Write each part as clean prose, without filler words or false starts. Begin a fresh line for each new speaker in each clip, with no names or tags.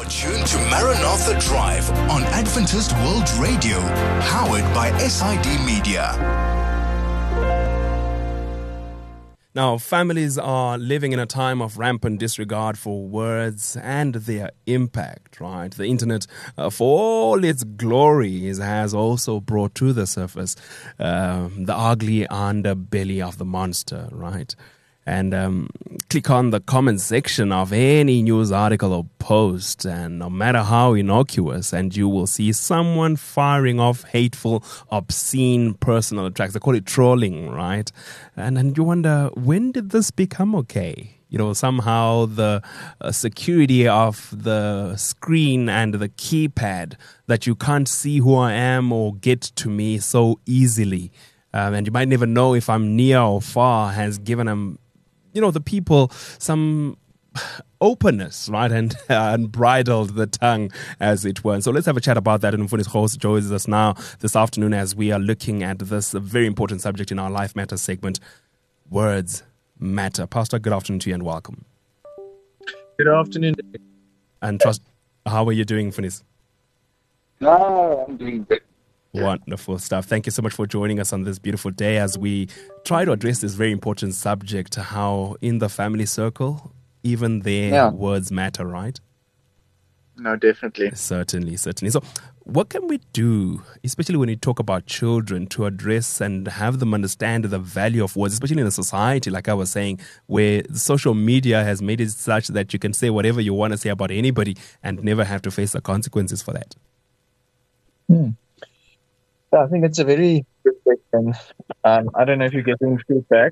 tuned to Maranatha Drive on Adventist World Radio, powered by SID Media.
Now, families are living in a time of rampant disregard for words and their impact, right? The internet, for all its glories, has also brought to the surface the ugly underbelly of the monster, right? And click on the comment section of any news article or post, and no matter how innocuous, and you will see someone firing off hateful, obscene personal attacks. They call it trolling, right? And you wonder, when did this become okay? You know, somehow the security of the screen and the keypad, that you can't see who I am or get to me so easily. And you might never know if I'm near or far, has given them, you know, the people some openness, right, and bridled the tongue, as it were. And so let's have a chat about that. And Mfundisi host joins us now this afternoon as we are looking at this very important subject in our Life Matters segment, Words Matter. Pastor, good afternoon to you and welcome.
Good afternoon.
And trust, how are you doing, Mfundisi?
No, I'm doing good.
Wonderful stuff. Thank you so much for joining us on this beautiful day as we try to address this very important subject, how in the family circle, even their words matter, right?
No, definitely.
Certainly. So what can we do, especially when we talk about children, to address and have them understand the value of words, especially in a society, like I was saying, where social media has made it such that you can say whatever you want to say about anybody and never have to face the consequences for that?
I think it's a very good question. I don't know if you're getting feedback.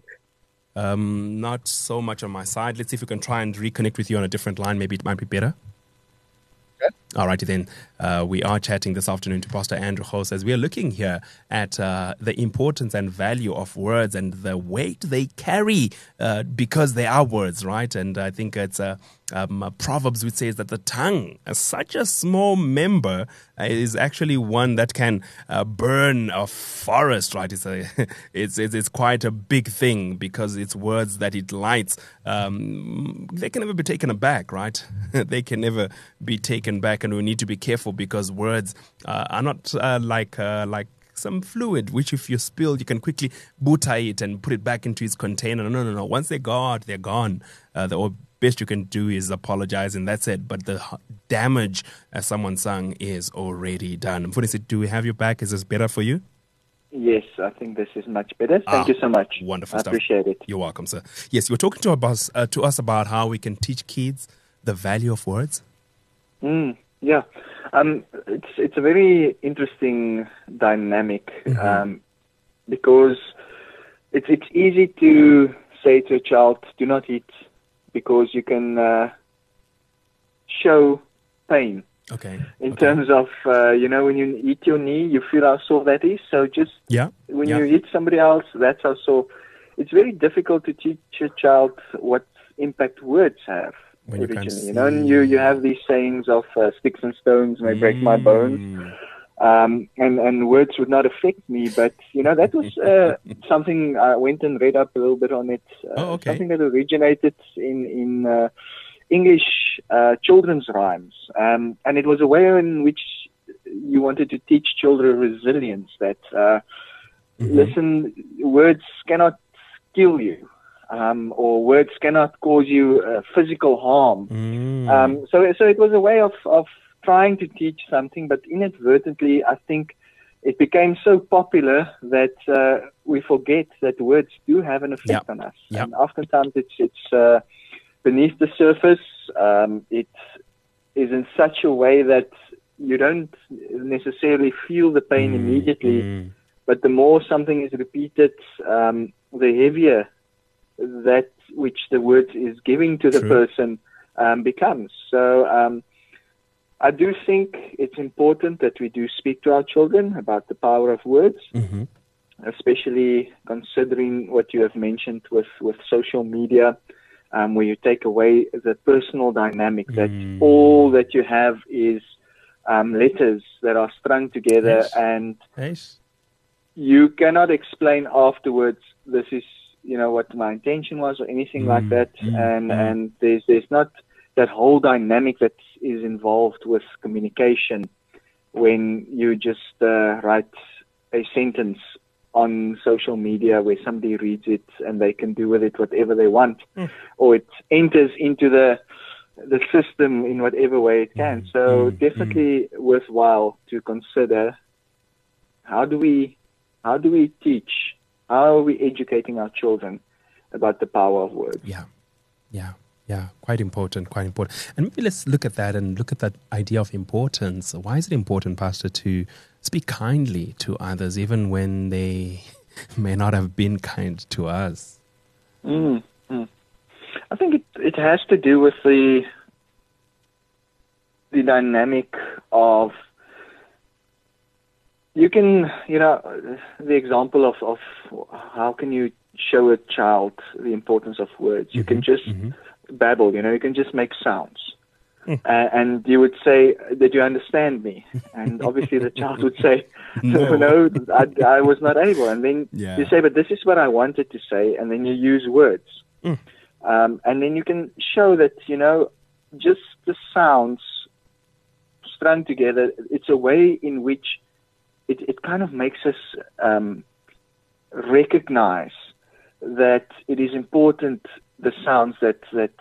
Not so much on my side. Let's see if we can try and reconnect with you on a different line. Maybe it might be better.
Okay.
All righty then. We are chatting this afternoon to Pastor Andrew Gous as we are looking here at the importance and value of words and the weight they carry because they are words, right? And I think it's Proverbs which says that the tongue, as such a small member, is actually one that can burn a forest, right? It's quite a big thing because it's words that it lights. They can never be taken aback, right? They can never be taken back, and we need to be careful because words are not like some fluid, which if you spill, you can quickly butter it and put it back into its container. No. Once they go out, they're gone. The best you can do is apologize, and that's it. But the damage, as someone sung, is already done. Mfundisi, do we have you back? Is this better for you?
Yes, I think this is much better. Thank you so much.
Wonderful stuff.
I appreciate it.
You're welcome, sir. Yes, you were talking to us about how we can teach kids the value of words.
Yeah. It's a very interesting dynamic because it's easy to say to a child, do not hit, because you can show pain.
Okay.
In terms of, when you hit your knee, you feel how sore that is. So just when you hit somebody else, that's how sore. It's very difficult to teach a child what impact words have.
When
originally, and you have these sayings of sticks and stones may break my bones, and words would not affect me. But that was something I went and read up a little bit on it. Something that originated in English children's rhymes, and it was a way in which you wanted to teach children resilience. That listen, words cannot kill you. Or words cannot cause you physical harm. So it was a way of trying to teach something, but inadvertently, I think it became so popular that we forget that words do have an effect on us. And oftentimes it's beneath the surface. It is in such a way that you don't necessarily feel the pain immediately, but the more something is repeated, the heavier that which the words is giving to the person becomes. So I do think it's important that we do speak to our children about the power of words, especially considering what you have mentioned with social media, where you take away the personal dynamic, that all that you have is letters that are strung together, and you cannot explain afterwards, this is what my intention was or anything like that. And there's not that whole dynamic that is involved with communication when you just write a sentence on social media where somebody reads it and they can do with it whatever they want, or it enters into the system in whatever way it can. So definitely worthwhile to consider, how do we teach, how are we educating our children about the power of words?
Yeah, quite important. And maybe let's look at that and look at that idea of importance. Why is it important, Pastor, to speak kindly to others, even when they may not have been kind to us?
I think it has to do with the dynamic of, the example of how can you show a child the importance of words. You can just babble, you can just make sounds. And you would say, did you understand me? And obviously the child would say, no, I was not able. And then you say, but this is what I wanted to say. And then you use words. And then you can show that, just the sounds strung together, it's a way in which it kind of makes us recognize that it is important, the sounds that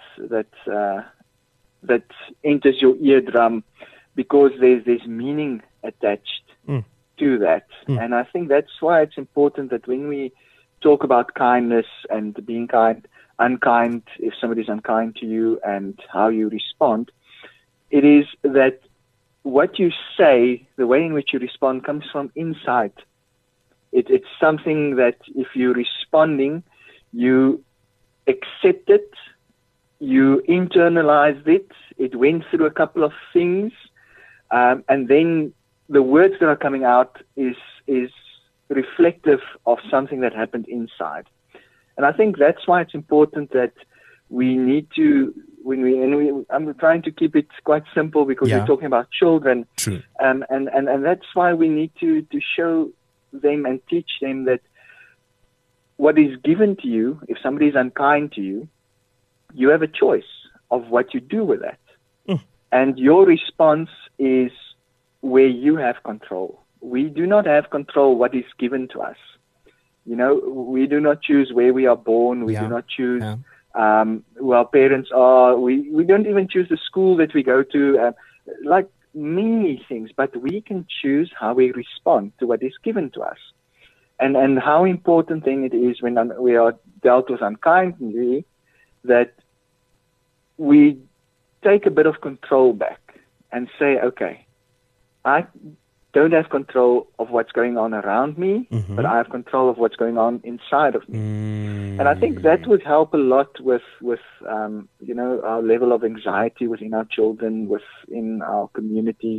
enters your eardrum, because there's meaning attached to that. And I think that's why it's important that when we talk about kindness and being kind, unkind, if somebody's unkind to you, and how you respond, it is that what you say, the way in which you respond, comes from inside. It's something that if you're responding, you accept it, you internalized it, it went through a couple of things, and then the words that are coming out is reflective of something that happened inside. And I think that's why it's important that we need to, I'm trying to keep it quite simple because we're talking about children.
True.
And that's why we need to show them and teach them that what is given to you, if somebody is unkind to you, you have a choice of what you do with that. And your response is where you have control. We do not have control what is given to us. We do not choose where we are born. We do not choose who our parents are. We don't even choose the school that we go to, like many things. But we can choose how we respond to what is given to us. And how important thing it is when we are dealt with unkindly, that we take a bit of control back and say, okay, I don't have control of what's going on around me, but I have control of what's going on inside of me. And I think that would help a lot with our level of anxiety within our children, within our communities.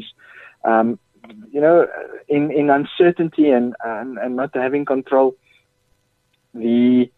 In uncertainty and not having control, the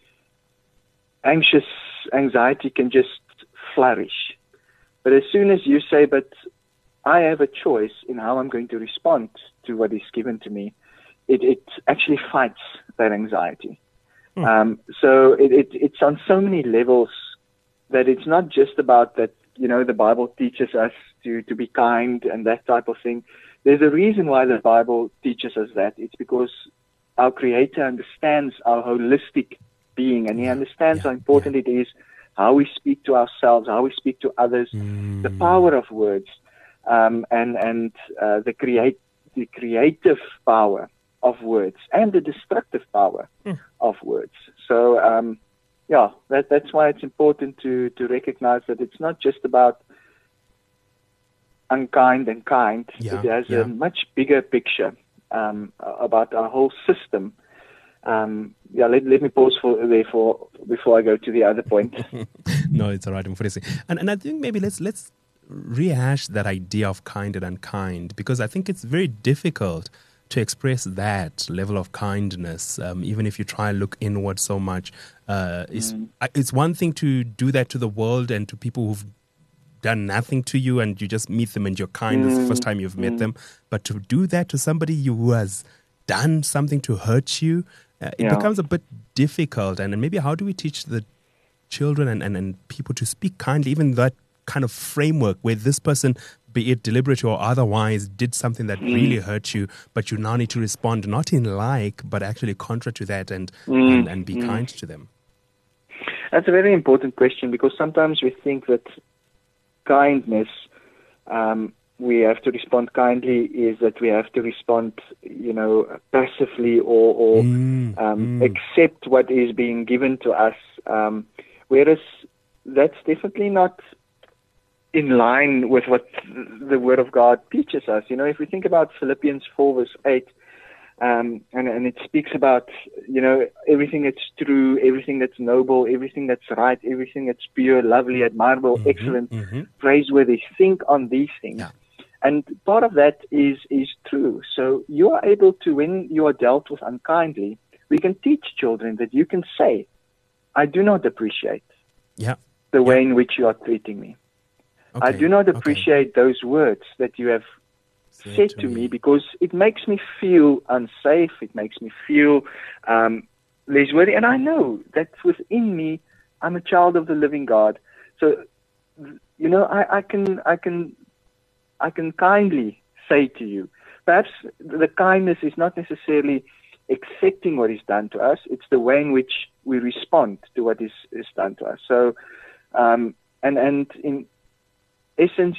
anxiety can just flourish. But as soon as you say, but I have a choice in how I'm going to respond to what is given to me, it actually fights that anxiety. So it's on so many levels that it's not just about that, the Bible teaches us to be kind and that type of thing. There's a reason why the Bible teaches us that. It's because our Creator understands our holistic being, and He understands how important it is, how we speak to ourselves, how we speak to others, the power of words, and the creative power of words, and the destructive power of words. So, that's why it's important to recognize that it's not just about unkind and kind. It has a much bigger picture about our whole system. Let me pause before I go to the other point.
No, it's all right. And I think maybe let's rehash that idea of kind and unkind, because I think it's very difficult to express that level of kindness, even if you try and look inward so much. It's one thing to do that to the world and to people who've done nothing to you, and you just meet them and you're kind the first time you've met them. But to do that to somebody who has done something to hurt you, it becomes a bit difficult. And maybe how do we teach the children and people to speak kindly, even that kind of framework where this person, be it deliberate or otherwise, did something that really hurt you, but you now need to respond not in like, but actually contrary to that, and be kind to them?
That's a very important question, because sometimes we think that kindness, we have to respond kindly, is that we have to respond, passively or accept what is being given to us. Whereas that's definitely not in line with what the Word of God teaches us. If we think about Philippians 4 verse 8, and it speaks about, everything that's true, everything that's noble, everything that's right, everything that's pure, lovely, admirable, excellent, praiseworthy, think on these things.
Yeah.
And part of that is true. So you are able to, when you are dealt with unkindly, we can teach children that you can say, I do not appreciate the way in which you are treating me.
Okay.
I do not appreciate those words that you have said to me, because it makes me feel unsafe. It makes me feel less worthy. And I know that within me, I'm a child of the living God. So, I can kindly say to you, perhaps the kindness is not necessarily accepting what is done to us. It's the way in which we respond to what is done to us. So, and in essence,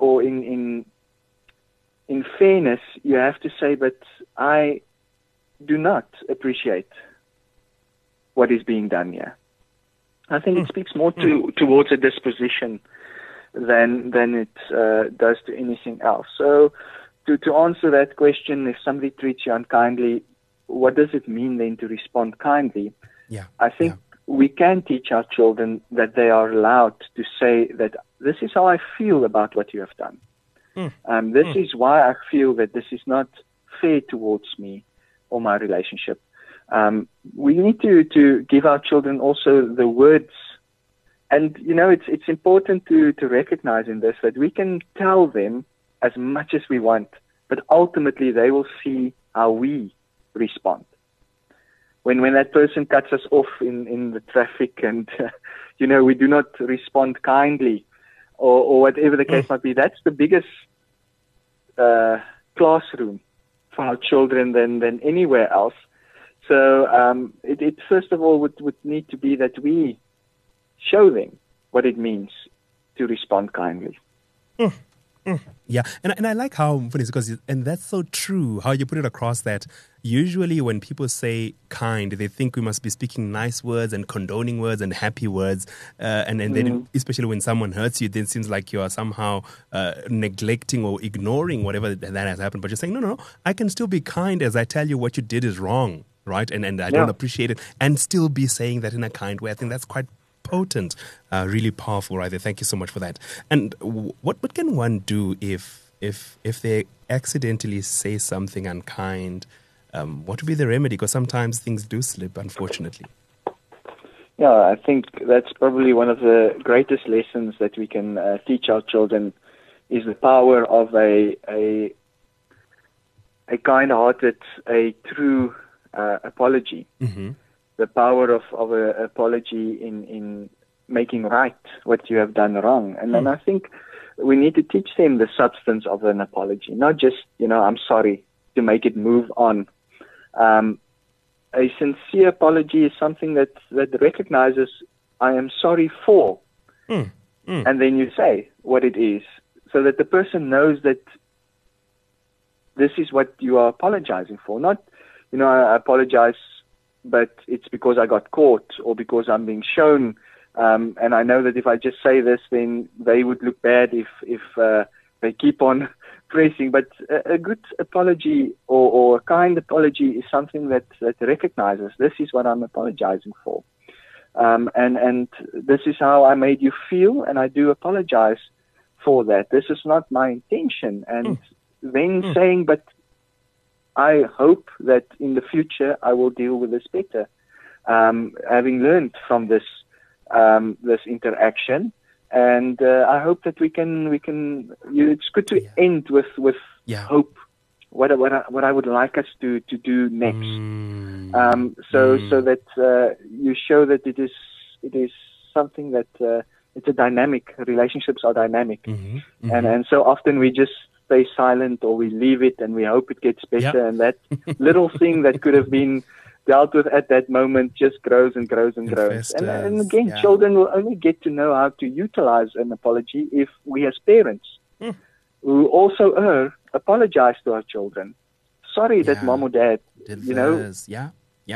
in fairness, you have to say, but I do not appreciate what is being done here. I think it speaks more towards a disposition than it does to anything else. So to answer that question, if somebody treats you unkindly, what does it mean then to respond kindly? I think we can teach our children that they are allowed to say that this is how I feel about what you have done. This is why I feel that this is not fair towards me or my relationship. We need to give our children also the words. And, it's important to recognize in this that we can tell them as much as we want, but ultimately they will see how we respond. When that person cuts us off in the traffic and, we do not respond kindly or whatever the case might be, that's the biggest classroom for our children than anywhere else. So it first of all would need to be that we show them what it means to respond kindly.
Yeah, and I like how, because and that's so true, how you put it across, that usually when people say kind, they think we must be speaking nice words and condoning words and happy words, and then especially when someone hurts you, then it seems like you are somehow neglecting or ignoring whatever that has happened. But you're saying, no, I can still be kind as I tell you what you did is wrong, right? And I don't appreciate it, and still be saying that in a kind way. I think that's quite potent, really powerful right there. Thank you so much for that. And what can one do if they accidentally say something unkind? What would be the remedy? Because sometimes things do slip, unfortunately.
Yeah, I think that's probably one of the greatest lessons that we can teach our children, is the power of a kind-hearted, a true apology. The power of an apology in making right what you have done wrong. And then I think we need to teach them the substance of an apology, not just, I'm sorry, to make it move on. A sincere apology is something that recognizes, I am sorry for, and then you say what it is, so that the person knows that this is what you are apologizing for. Not, I apologize, but it's because I got caught or because I'm being shown. And I know that if I just say this, then they would look bad if they keep on pressing. But a good apology or a kind apology is something that recognizes, this is what I'm apologizing for. And this is how I made you feel, and I do apologize for that. This is not my intention. And then saying, but I hope that in the future I will deal with this better. Having learned from this interaction, and I hope that we can. It's good to end with hope. What I would like us to do next. So that you show that it is something that it's a dynamic. Relationships are dynamic,
Mm-hmm.
and so often we just stay silent or we leave it and we hope it gets better. And that little thing that could have been dealt with at that moment just grows and grows and grows. And again, children will only get to know how to utilize an apology if we as parents, who also err, apologize to our children. Sorry that mom or dad,
did
you know,
this. said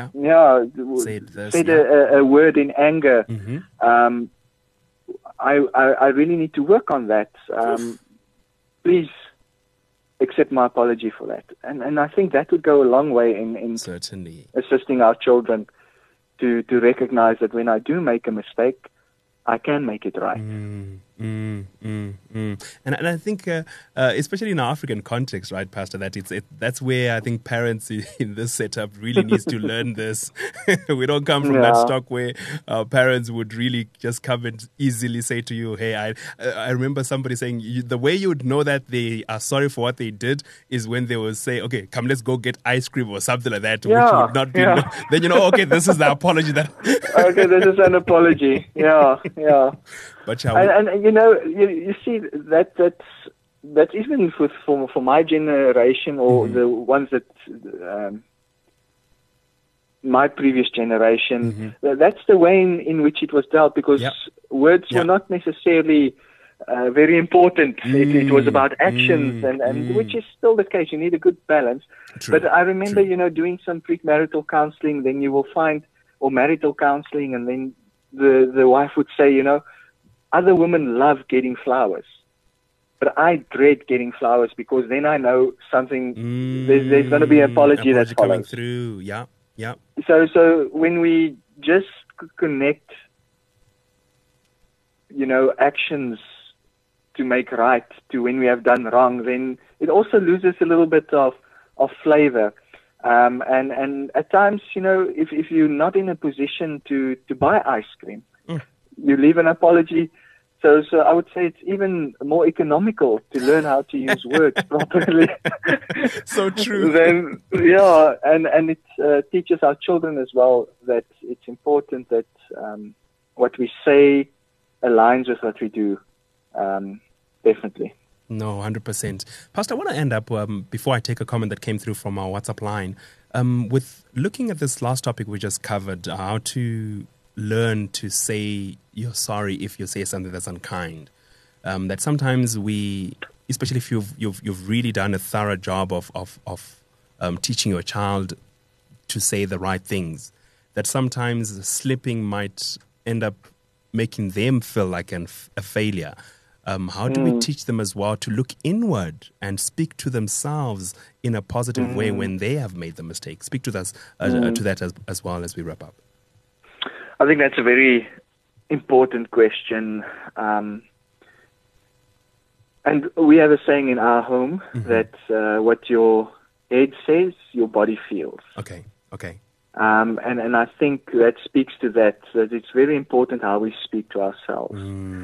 a word in anger.
Mm-hmm.
I really need to work on that. Please accept my apology for that. And I think that would go a long way in
certainly
assisting our children to recognize that when I do make a mistake, I can make it right.
And I think, especially in our African context, right, Pastor, that's where I think parents in this setup really needs to learn this. We don't come from that stock where parents would really just come and easily say to you, hey, I remember somebody saying the way you would know that they are sorry for what they did is when they will say, okay, come, let's go get ice cream or something like that, which would not be, then you know, okay, this is the apology that.
Okay, this is an apology. Yeah.
But
and you know, you see that's even for my generation or the ones that my previous generation. That's the way in which it was dealt, because words were not necessarily very important. It was about actions, and which is still the case. You need a good balance.
True.
But I remember, you know, doing some premarital counseling. Then you will find, or marital counseling, and then the wife would say, you know, other women love getting flowers, but I dread getting flowers because then I know something. There's going to be an apology that follows.
Coming through. Yeah.
So when we just connect, you know, actions to make right to when we have done wrong, then it also loses a little bit of flavor. And at times, you know, if you're not in a position to buy ice cream, you leave an apology. So I would say it's even more economical to learn how to use words properly.
So true.
Then, and it teaches our children as well that it's important that what we say aligns with what we do. Definitely.
No, 100%. Pastor, I want to end up, before I take a comment that came through from our WhatsApp line, with looking at this last topic we just covered, how to learn to say you're sorry if you say something that's unkind. That sometimes we, especially if you've really done a thorough job of teaching your child to say the right things, that sometimes slipping might end up making them feel like a failure. How do we teach them as well to look inward and speak to themselves in a positive way when they have made the mistake? Speak to that as well as we wrap up.
I think that's a very important question. And we have a saying in our home that what your head says, your body feels.
Okay.
And I think that speaks to that it's very important how we speak to ourselves.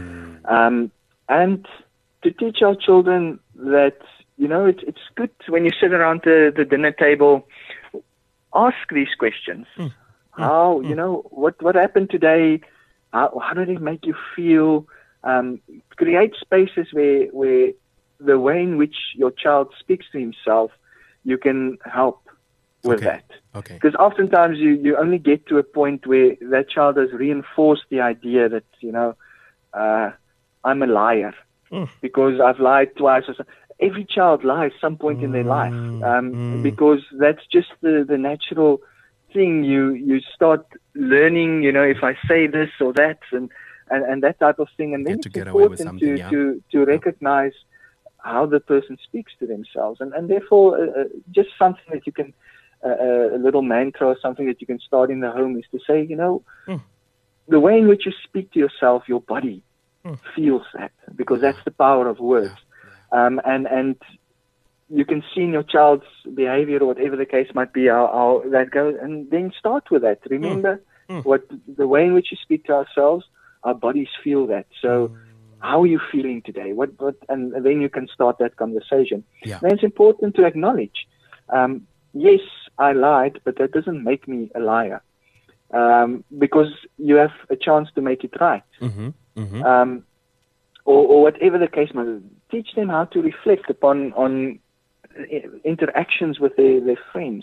And to teach our children that, you know, it's good when you sit around the dinner table, ask these questions. How, you know, what happened today? How did it make you feel? Create spaces where the way in which your child speaks to himself, you can help with that.
Okay.
Because oftentimes you only get to a point where that child has reinforced the idea that, you know, I'm a liar because I've lied twice. Every child lies some point in their life because that's just the natural thing. You start learning, you know, if I say this or that and that type of thing. And then it's important to recognize how the person speaks to themselves. And therefore, just something that you can, a little mantra or something that you can start in the home is to say, you know, the way in which you speak to yourself, your body feels that, because that's the power of words. And you can see in your child's behavior or whatever the case might be how that goes, and then start with that. Remember what the way in which you speak to ourselves, our bodies feel that. So how are you feeling today? What and then you can start that conversation. Then it's important to acknowledge, yes, I lied, but that doesn't make me a liar. Because you have a chance to make it right. or whatever the case might be. Teach them how to reflect on interactions with their friends.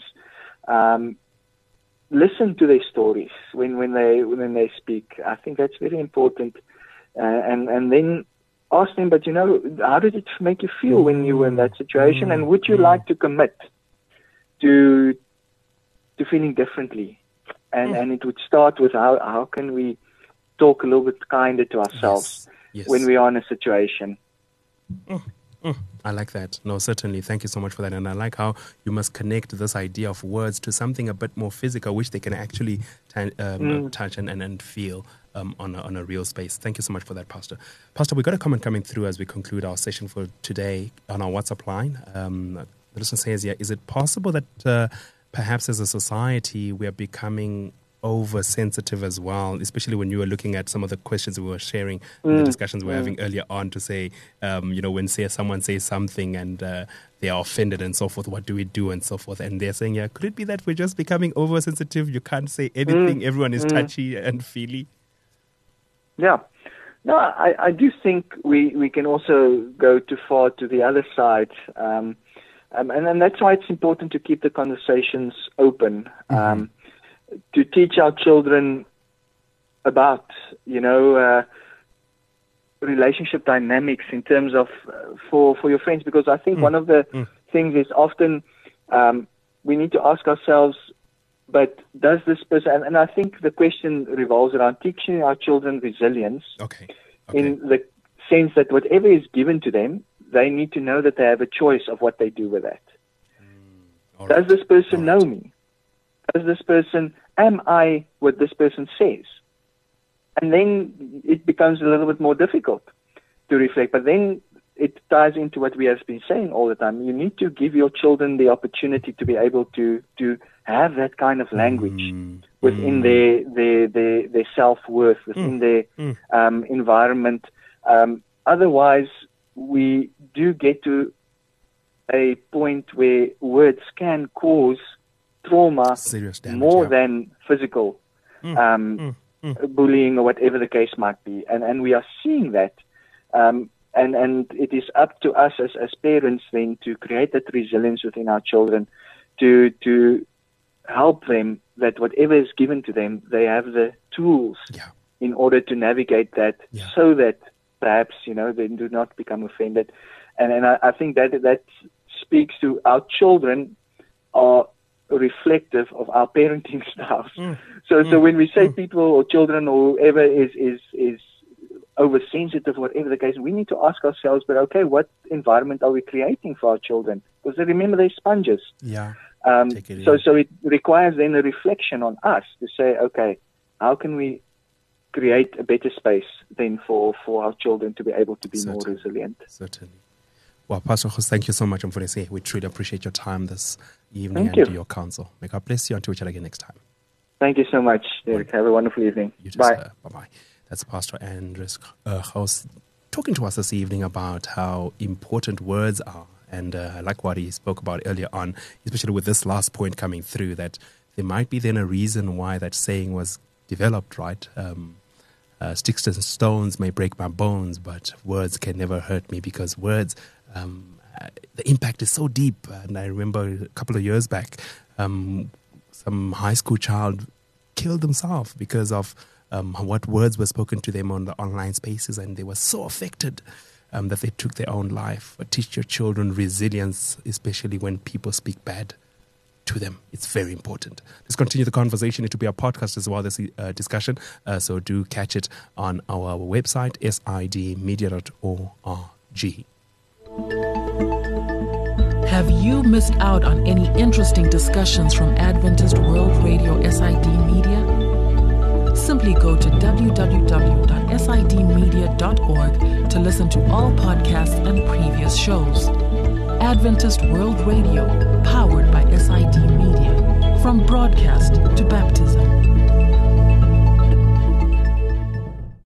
Listen to their stories when they speak. I think that's very important. And then ask them, but how did it make you feel when you were in that situation? And would you like to commit to feeling differently? And it would start with how can we talk a little bit kinder to ourselves when we are in a situation.
I like that. No, certainly. Thank you so much for that. And I like how you must connect this idea of words to something a bit more physical, which they can actually touch and feel on a real space. Thank you so much for that, Pastor. Pastor, we got a comment coming through as we conclude our session for today on our WhatsApp line. The listener says, is it possible that perhaps as a society we are becoming oversensitive as well, especially when you were looking at some of the questions we were sharing in the discussions we were having earlier on to say, when someone says something and they are offended and so forth, what do we do and so forth? And they're saying, could it be that we're just becoming oversensitive? You can't say anything. Everyone is touchy and feely.
Yeah. No, I do think we can also go too far to the other side. And that's why it's important to keep the conversations open. To teach our children about, relationship dynamics in terms of for your friends, because I think one of the things is often we need to ask ourselves, but does this person, and I think the question revolves around teaching our children resilience in the sense that whatever is given to them, they need to know that they have a choice of what they do with that. Does this person know me? Am I what this person says? And then it becomes a little bit more difficult to reflect. But then it ties into what we have been saying all the time. You need to give your children the opportunity to be able to have that kind of language within their self-worth, within their environment. Otherwise, we do get to a point where words can cause trauma, serious damage, more than physical bullying or whatever the case might be. And we are seeing that. And it is up to us as parents then to create that resilience within our children, to help them that whatever is given to them, they have the tools in order to navigate that so that perhaps, they do not become offended. And I think that speaks to our children are reflective of our parenting styles. So when we say people or children or whoever is oversensitive, whatever the case, we need to ask ourselves, but okay, what environment are we creating for our children? Because remember, they're sponges. So it requires then a reflection on us to say, okay, how can we create a better space then for our children to be able to be more resilient?
Certainly. Well, Pastor Jos, thank you so much. We truly appreciate your time this evening and your counsel. May God bless you until we chat again next time.
Thank you so much, Derek. Have a wonderful evening.
You too,
Bye.
Sir. Bye-bye. That's Pastor Andries Jos talking to us this evening about how important words are. And I like what he spoke about earlier on, especially with this last point coming through, that there might be then a reason why that saying was developed, right? Sticks and stones may break my bones, but words can never hurt me, because words, the impact is so deep. And I remember a couple of years back, some high school child killed himself because of what words were spoken to them on the online spaces, and they were so affected that they took their own life. But teach your children resilience, especially when people speak bad to them. It's very important. Let's continue the conversation. It will be a podcast as well, this discussion. So do catch it on our website, sidmedia.org.
Have you missed out on any interesting discussions from Adventist World Radio SID Media? Simply go to www.sidmedia.org to listen to all podcasts and previous shows. Adventist World Radio, powered by SID Media. From broadcast to baptism.